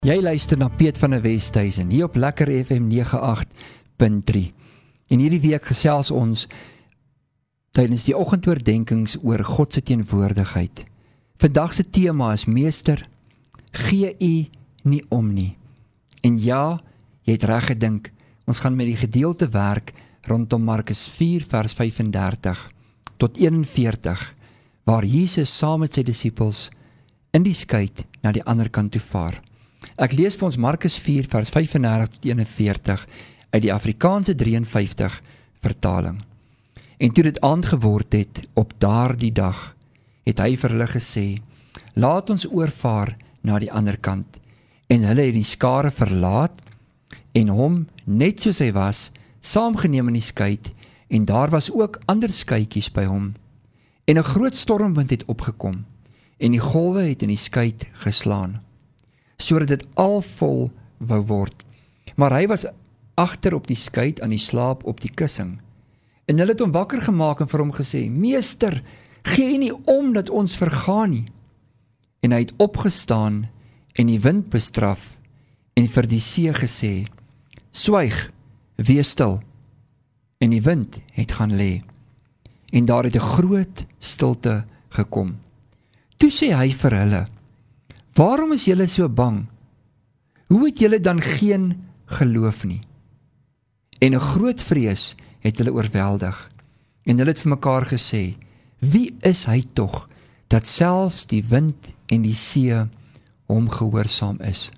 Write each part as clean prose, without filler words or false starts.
Jy luister na Piet van der Westhuizen hier op Lekker FM 98.3. En hierdie week gesels ons tydens die oggendoordenkings oor God se teenwoordigheid. Vandag se tema is Meester, gee u nie om nie. En ja, jy het reg gedink, ons gaan met die gedeelte werk rondom Markus 4 vers 35 tot 41, waar Jesus saam met sy disippels in die skei na die ander kant toe vaar. Ek lees vir ons Markus 4 vers 35 tot 41 uit die Afrikaanse 53 vertaling. En toe dit aand geword het op daardie dag, het hy vir hulle gesê, laat ons oorvaar na die ander kant. En hulle het die skare verlaat en hom, net soos hy was, saamgeneem in die skei, en daar was ook ander skeitjies by hom. En 'n groot stormwind het opgekom, en die golwe het in die skei geslaan, sodat dit al vol wou word. Maar hy was agter op die skei aan die slaap op die kussing. En hulle het hom wakker gemaak en vir hom gesê, Meester, gee nie om dat ons vergaan nie. En hy het opgestaan en die wind bestraf en vir die see gesê, swyg, wees stil. En die wind het gaan lê. En daar het 'n groot stilte gekom. Toe sê hy vir hulle, waarom is julle so bang? Hoe het julle dan geen geloof nie? En 'n groot vrees het hulle oorweldig. En hulle het vir mekaar gesê, wie is hy tog, dat selfs die wind en die see hom gehoorsaam is?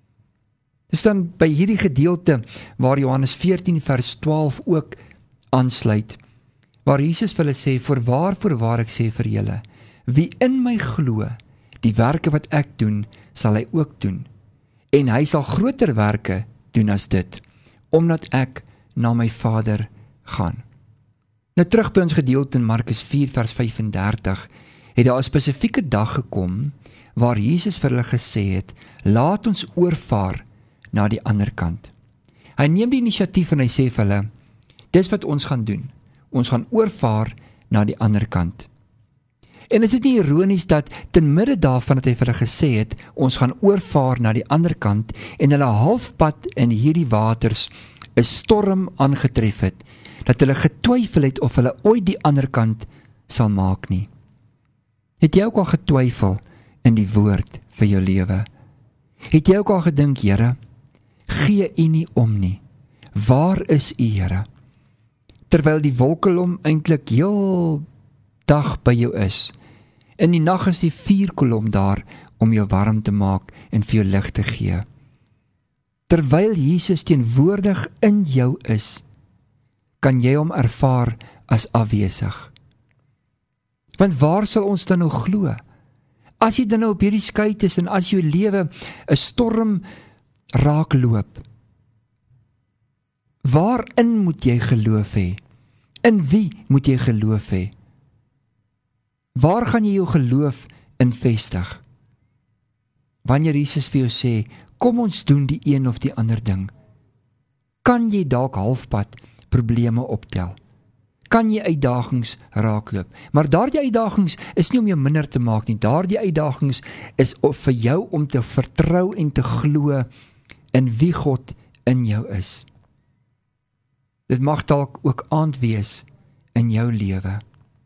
Dis dan by hierdie gedeelte waar Johannes 14 vers 12 ook aansluit, waar Jesus vir hulle sê, voorwaar ek sê vir julle, wie in my glo, die werke wat ek doen, sal hy ook doen. En hy sal groter werke doen as dit, omdat ek na my Vader gaan. Nou terug by ons gedeelte in Markus 4 vers 35, het daar 'n spesifieke dag gekom, waar Jesus vir hulle gesê het, laat ons oorvaar na die ander kant. Hy neem die inisiatief en hy sê vir hulle, dis wat ons gaan doen, ons gaan oorvaar na die ander kant. En is dit nie ironies dat ten midde daarvan dat hy vir hulle gesê het, ons gaan oorvaar na die ander kant, en hulle halfpad in hierdie waters 'n storm aangetref het, dat hulle getwyfel het of hulle ooit die ander kant sal maak nie. Het jy ook al getwyfel in die woord vir jou lewe? Het jy ook al gedink, Here, gee u nie om nie? Waar is u, Here? Terwyl die wolkkolom eintlik heel dag by jou is. In die nag is die vuurkolom daar om jou warm te maak en vir jou lig te gee. Terwyl Jesus teenwoordig in jou is, kan jy hom ervaar as afwesig. Want waar sal ons dan nou glo? As jy dan nou op hierdie skei is en as jou lewe 'n storm raak loop, waarin moet jy geloof hê? In wie moet jy geloof hê? Waar gaan jy jou geloof in vestig? Wanneer Jesus vir jou sê, kom ons doen die een of die ander ding, kan jy dalk halfpad probleme optel? Kan jy uitdagings raakloop? Maar daardie uitdagings is nie om jou minder te maak nie. Daardie uitdagings is vir jou om te vertrou en te glo in wie God in jou is. Dit mag dalk ook aand wees in jou lewe.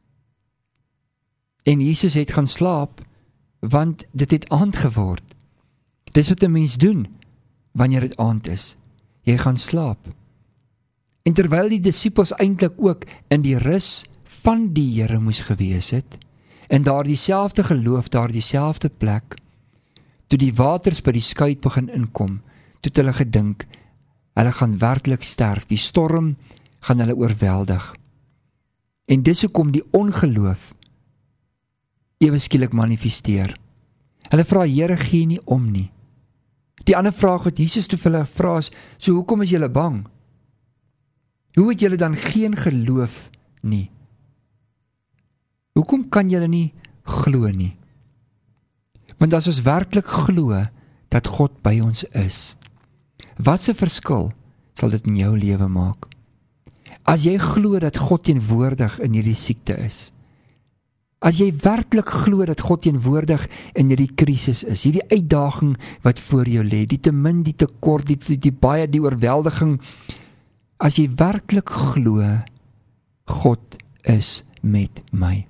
En Jesus het gaan slaap, want dit het aand geword. Dis wat 'n mens doen, wanneer dit aand is. Jy gaan slaap. En terwyl die disippels eintlik ook in die rus van die Here moes gewees het, en daar dieselfde geloof, daar dieselfde plek, toe die waters by die skei begin inkom, toe het hulle gedink, hulle gaan werklik sterf, die storm gaan hulle oorweldig. En dis hoekom die ongeloof ewe skielik manifesteer. Hulle vra, Here, gee nie om nie. Die ander vraag wat Jesus toe vir hulle vra is, so hoekom is julle bang? Hoe het julle dan geen geloof nie? Hoekom kan julle nie glo nie? Want as ons werklik glo dat God by ons is, wat 'n verskil sal dit in jou lewe maak? As jy glo dat God teenwoordig in hierdie siekte is, As jy werklik glo dat God teenwoordig in hierdie krisis is, hierdie uitdaging wat voor jou lê, die te min, die tekort, die baie, die oorweldiging, as jy werklik glo, God is met my.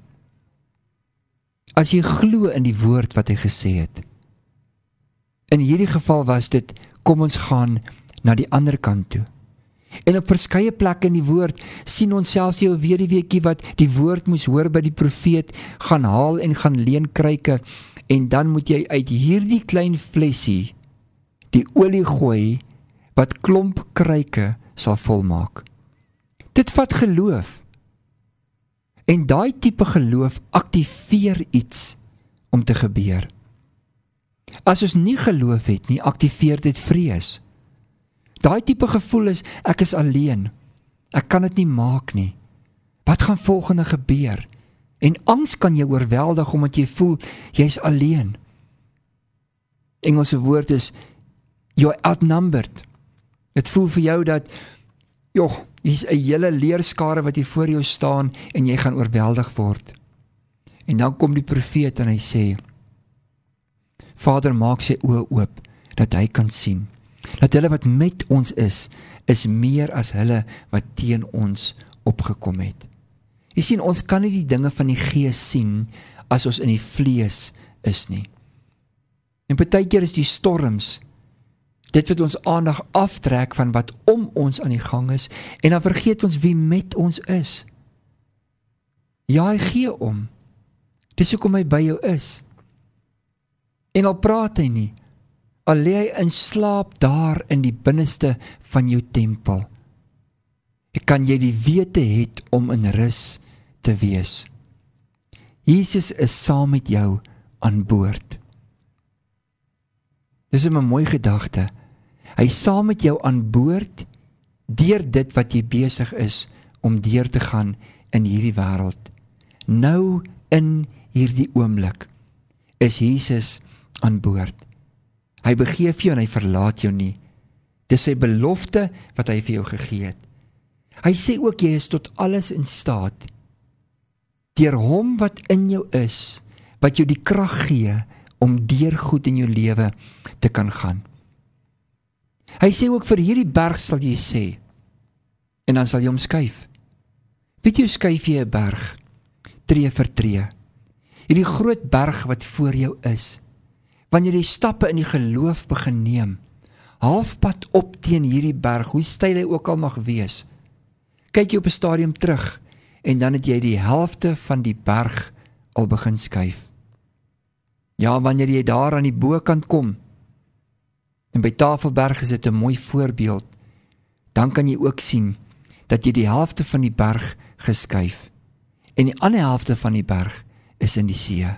As jy glo in die woord wat hy gesê het, in hierdie geval was dit, kom ons gaan na die ander kant toe. En op verskeie plekke in die woord sien ons selfs die weduweetjie wat die woord moes hoor by die profeet, gaan haal en gaan leen kruike, en dan moet jy uit hierdie klein flesie die olie gooi, wat klomp kruike sal volmaak. Dit vat geloof. En daai tipe geloof aktiveer iets om te gebeur. As ons nie geloof het nie, aktiveer dit vrees. Daai tipe gevoel is, ek is alleen, ek kan dit nie maak nie. Wat gaan volgende gebeur? En angs kan jou oorweldig, omdat jy voel, jy is alleen. Engelse woord is, you're outnumbered. Het voel vir jou dat, joh, hier is 'n hele leerskare wat hier voor jou staan, en jy gaan oorweldig word. En dan kom die profeet en hy sê, Vader, maak sy oë oop, dat hy kan sien, dat hulle wat met ons is meer as hulle wat teen ons opgekom het. Jy sien, ons kan nie die dinge van die gees sien, as ons in die vlees is nie. En partykeer is die storms, dit wat ons aandag aftrek van wat om ons aan die gang is, en dan vergeet ons wie met ons is. Ja, hy gee om. Dis hoekom hy by jou is. En al praat hy nie, al lê hy in slaap daar in die binneste van jou tempel, kan jy die wete het om in rus te wees. Jesus is saam met jou aan boord. Dis 'n mooi gedagte. Hy is saam met jou aan boord, deur dit wat jy besig is om deur te gaan in hierdie wêreld. Nou in hierdie oomblik is Jesus aan boord. Hy begeef jou en hy verlaat jou nie. Dis sy belofte wat hy vir jou gegee het. Hy sê ook, jy is tot alles in staat, deur hom wat in jou is, wat jou die krag gee, om deur goed in jou lewe te kan gaan. Hy sê ook, vir hierdie berg sal jy sê, en dan sal jy hom skuif. Weet jy hoe skuif jy 'n berg? Tree vir tree. Hierdie groot berg wat voor jou is, wanneer jy stappe in die geloof begin neem, halfpad op teen hierdie berg, hoe styl hy ook al mag wees, kyk jy op 'n stadium terug, en dan het jy die helfte van die berg al begin skuif. Ja, wanneer jy daar aan die bokant kom, en by Tafelberg is dit 'n mooi voorbeeld, dan kan jy ook sien, dat jy die helfte van die berg geskuif, en die ander helfte van die berg is in die see.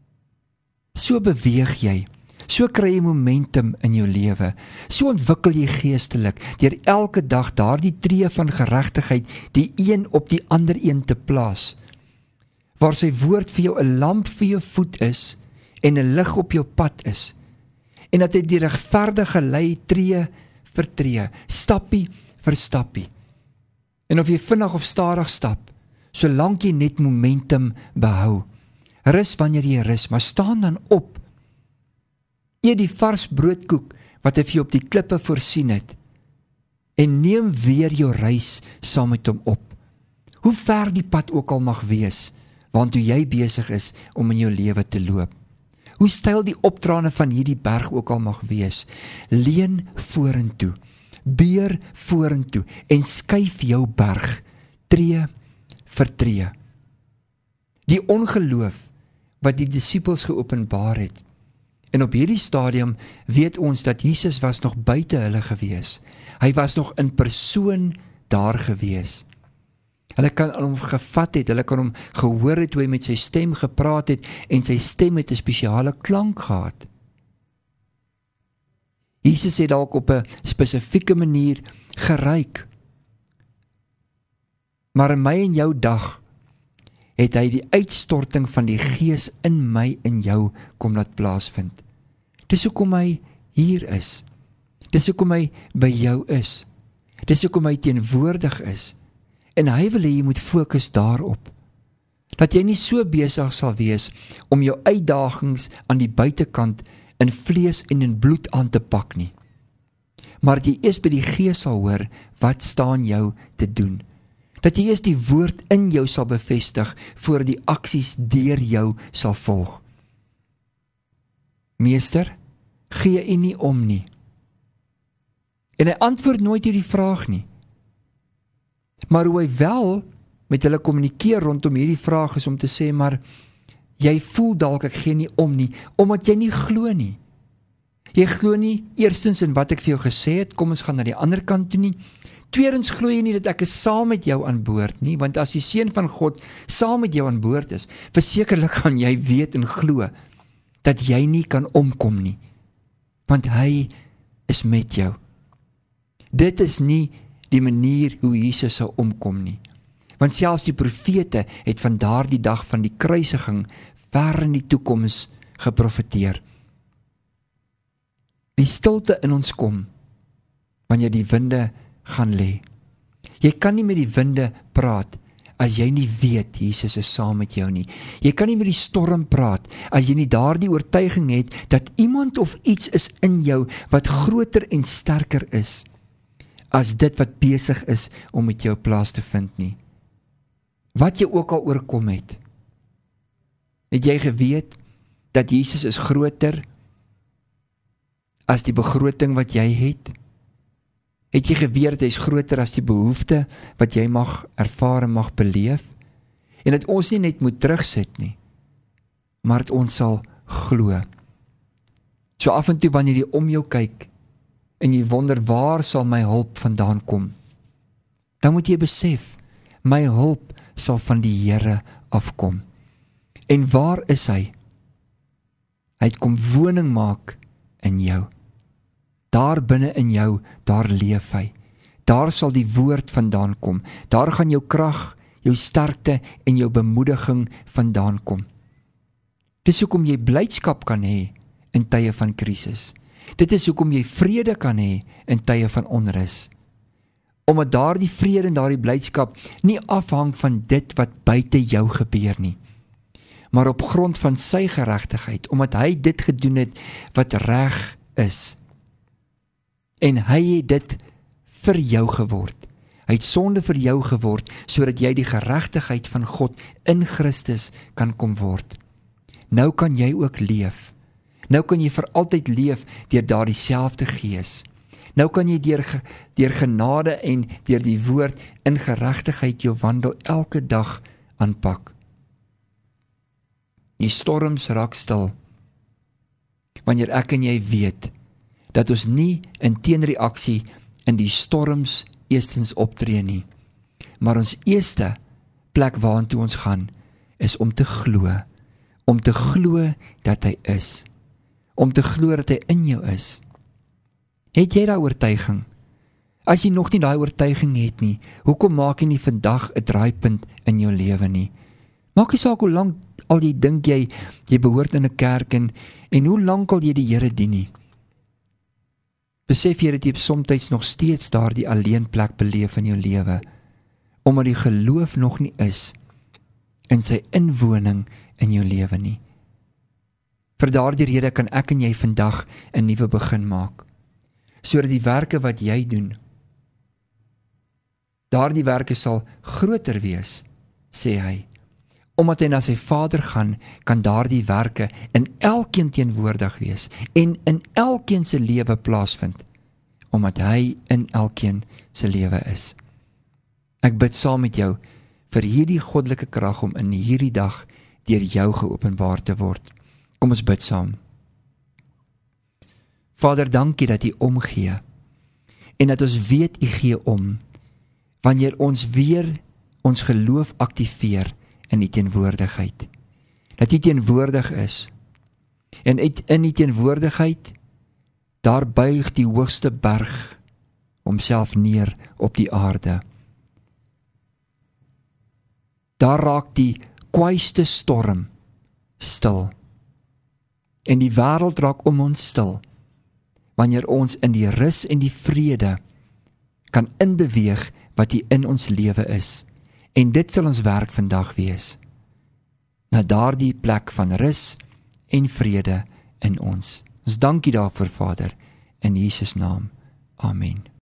So beweeg jy, so kry jy momentum in jou lewe, so ontwikkel jy geestelik, deur elke dag daardie tree van geregtigheid, die een op die ander een te plaas, waar sy woord vir jou 'n lamp vir jou voet is, en 'n lig op jou pad is, en dat hy die regverdige lei tree vir tree, stappie vir stappie, en of jy vinnig of stadig stap, solank jy net momentum behou, rus wanneer jy rus, maar staan dan op, eet die vars broodkoek, wat hy vir jou op die klippe voorsien het, en neem weer jou reis saam met hom op, hoe ver die pad ook al mag wees, want hoe jy besig is om in jou lewe te loop, hoe styl die optrane van hierdie berg ook al mag wees, leun vorentoe, beer vorentoe, en skuif jou berg, tree vir tree. Die ongeloof wat die disippels geopenbaar het, en op hierdie stadium weet ons dat Jesus was nog buite hulle gewees, hy was nog in persoon daar gewees. Hulle kan hom gevat het, hulle kan hom gehoor het, hoe hy met sy stem gepraat het, en sy stem het 'n spesiale klank gehad. Jesus het dalk op 'n spesifieke manier geruik, maar in my en jou dag, het hy die uitstorting van die Gees in my en jou kom laat plaasvind. Dis hoekom hy hier is. Dis hoekom hy by jou is. Dis hoekom hy teenwoordig is. En hy wil hê jy moet fokus daarop. Dat jy nie so besig sal wees om jou uitdagings aan die buitekant in vlees en in bloed aan te pak nie. Maar dat jy eers by die Gees sal hoor, wat staan jou te doen. Dat jy eers die woord in jou sal bevestig, voor die aksies deur jou sal volg. Meester, gee u nie om nie. En hy antwoord nooit hierdie vraag nie. Maar hoe hy wel met hulle kommunikeer rondom hierdie vraag is om te sê, maar jy voel dalk ek gee nie om nie, omdat jy nie glo nie. Jy glo nie eerstens in wat ek vir jou gesê het, kom ons gaan na die ander kant toe nie. Tweedens glo jy nie dat ek is saam met jou aan boord nie, want as die Seun van God saam met jou aan boord is, versekerlik gaan jy weet en glo dat jy nie kan omkom nie, want hy is met jou. Dit is nie die manier hoe Jesus sou omkom nie, want selfs die profete het van daardie dag van die kruisiging ver in die toekoms geprofeteer. Die stilte in ons kom, wanneer die winde gaan lê. Jy kan nie met die winde praat, as jy nie weet, Jesus is saam met jou nie. Jy kan nie met die storm praat, as jy nie daardie oortuiging het, dat iemand of iets is in jou, wat groter en sterker is, as dit wat besig is, om met jou plaas te vind nie. Wat jy ook al oorkom het jy geweet, dat Jesus is groter, as die begroting wat jy het? Het jy geweet dat hy is groter as die behoefte wat jy mag ervaar en mag beleef? En dat ons nie net moet terugsit nie, maar dat ons sal glo. So af en toe wanneer jy om jou kyk en jy wonder waar sal my hulp vandaan kom, dan moet jy besef, my hulp sal van die Here afkom. En waar is hy? Hy het kom woning maak in jou. Daar binne in jou, daar leef hy. Daar sal die woord vandaan kom. Daar gaan jou krag, jou sterkte en jou bemoediging vandaan kom. Dis hoekom jy blydskap kan hê in tye van krisis. Dit is hoekom jy vrede kan hê in tye van onrus. Omdat daardie vrede en daardie blydskap nie afhang van dit wat buite jou gebeur nie, maar op grond van sy geregtigheid, omdat hy dit gedoen het wat reg is. En hy het dit vir jou geword. Hy het sonde vir jou geword, sodat jy die geregtigheid van God in Christus kan kom word. Nou kan jy ook leef. Nou kan jy vir altyd leef deur daardie selfde Gees. Nou kan jy deur genade en deur die woord in geregtigheid jou wandel elke dag aanpak. Die storms raak stil, wanneer ek en jy weet, dat ons nie in teenreaksie in die storms eerstens optree nie, maar ons eerste plek waartoe ons gaan, is om te glo dat hy is, om te glo dat hy in jou is. Het jy daai oortuiging? As jy nog nie daai oortuiging het nie, hoekom maak jy nie vandag 'n draaipunt in jou lewe nie? Maak nie saak hoe lank al jy dink jy behoort in 'n kerk en hoe lank al jy die Here dien nie. Besef jy dat jy soms nog steeds daardie alleenplek beleef in jou lewe, omdat die geloof nog nie is in sy inwoning in jou lewe nie. Vir daardie rede kan ek en jy vandag 'n nuwe begin maak, sodat die werke wat jy doen, daardie werke sal groter wees, sê hy. Omdat hy na sy Vader gaan, kan daardie werke in elkeen teenwoordig wees en in elkeen se lewe plaasvind, omdat hy in elkeen se lewe is. Ek bid saam met jou vir hierdie goddelike krag om in hierdie dag deur jou geopenbaar te word. Kom ons bid saam. Vader, dankie dat U omgee en dat ons weet U gee om, wanneer ons weer ons geloof aktiveer in die teenwoordigheid. Dat U teenwoordig is. En in die teenwoordigheid, daar buig die hoogste berg homself neer op die aarde. Daar raak die kwaaiste storm stil. En die wêreld raak om ons stil, wanneer ons in die rus en die vrede kan inbeweeg wat hier in ons lewe is. En dit sal ons werk vandag wees. na daardie plek van rus en vrede in ons. Ons dankie daarvoor, Vader, in Jesus naam. Amen.